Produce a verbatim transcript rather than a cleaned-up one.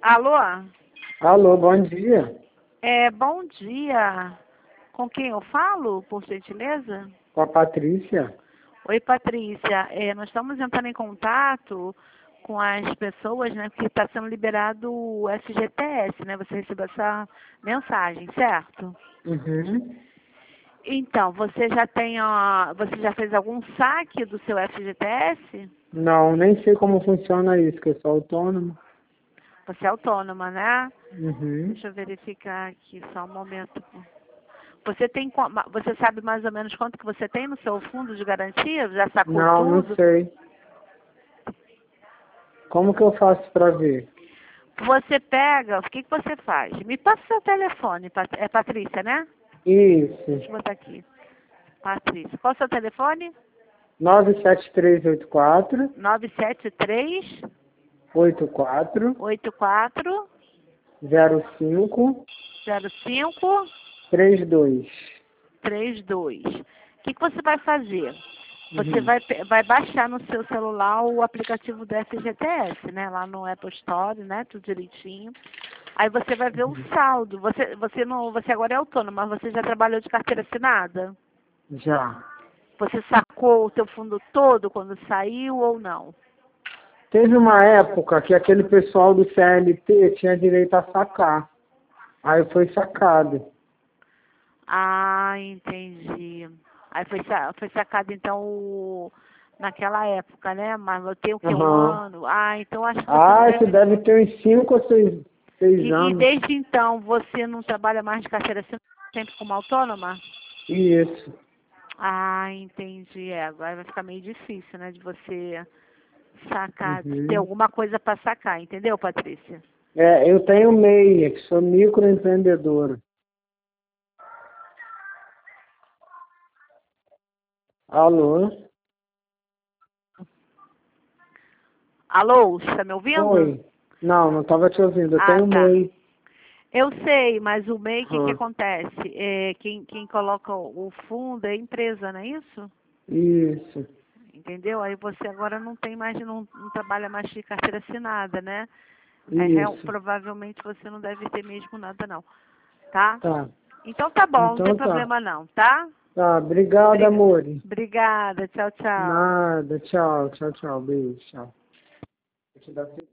Alô? Alô, bom dia. É, bom dia. Com quem eu falo, por gentileza? Com a Patrícia. Oi, Patrícia. É, nós estamos entrando em contato com as pessoas, né, que está sendo liberado o F G T S, né? Você recebeu essa mensagem, certo? Uhum. Então, você já tem, ó, você já fez algum saque do seu F G T S? Não, nem sei como funciona isso, que eu sou autônomo. Você é autônoma, né? Uhum. Deixa eu verificar aqui só um momento. Você tem, qua- ma- você sabe mais ou menos quanto que você tem no seu fundo de garantia? Já sacou Não, não tudo? sei. Como que eu faço pra ver? Você pega, o que que você faz? Me passa seu telefone, Pat- é Patrícia, né? Deixa Isso. eu botar aqui. Patrícia. Qual é o seu telefone? nove sete três oito quatro, nove sete três oito quatro, oito quatro zero cinco, zero cinco três dois. três dois. O que que você vai fazer? Você Uhum. vai, pe- vai baixar no seu celular o aplicativo do F G T S, né? Lá no Apple Store, né? Tudo direitinho. Aí você vai ver o saldo. Você, você, não, você agora é autônomo, mas você já trabalhou de carteira assinada? Já. Você sacou o seu fundo todo quando saiu ou não? Teve uma época que aquele pessoal do C L T tinha direito a sacar. Aí foi sacado. Ah, entendi. Aí foi, sa- foi sacado então o- naquela época, né? Mas eu tenho o quê? Um Aham. ano? Ah, então acho que você não Ah, isso deve. deve ter uns cinco ou seis, seis E, e anos. desde então você não trabalha mais de carteira assinada, sempre como autônoma? Isso. Ah, entendi. É, agora vai ficar meio difícil, né, de você sacar, ter Uhum. alguma coisa para sacar, entendeu, Patrícia? É, eu tenho meia, que sou microempreendedora. Alô? Alô, está me ouvindo? Oi. Não, não estava te ouvindo. Eu Ah, tenho tá. meia. Eu sei, mas o M E I, o que que Aham. acontece? É, quem, quem coloca o fundo é a empresa, não é isso? Isso. Entendeu? Aí você agora não tem mais, não, não trabalha mais de carteira assinada, né? É, real- Isso. provavelmente você não deve ter mesmo nada, não. Tá? Tá. Então tá bom, não tem Então tá. problema não, tá? Tá. Obrigado, Briga- amor. Obrigada, tchau, tchau. Nada. Tchau, tchau, tchau. Beijo. Tchau. Vou te dar